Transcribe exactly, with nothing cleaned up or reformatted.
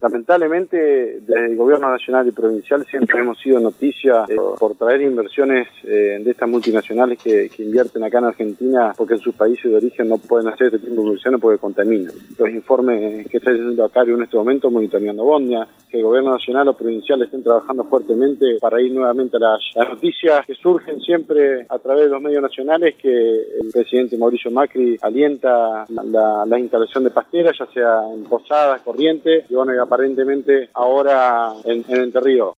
Lamentablemente, desde el gobierno nacional y provincial siempre hemos sido noticia eh, por traer inversiones eh, de estas multinacionales que, que invierten acá en Argentina porque en sus países de origen no pueden hacer este tipo de inversiones porque contaminan. Los informes que está haciendo Acario en este momento, monitoreando Bondia, que el gobierno nacional o provincial estén trabajando fuertemente para ir nuevamente a las, las noticias que surgen siempre a través de los medios nacionales, que el presidente Mauricio Macri alienta la, la instalación de pasteras, ya sea en Posadas, Corrientes, y bueno, y aparentemente ahora en, en Entre Ríos.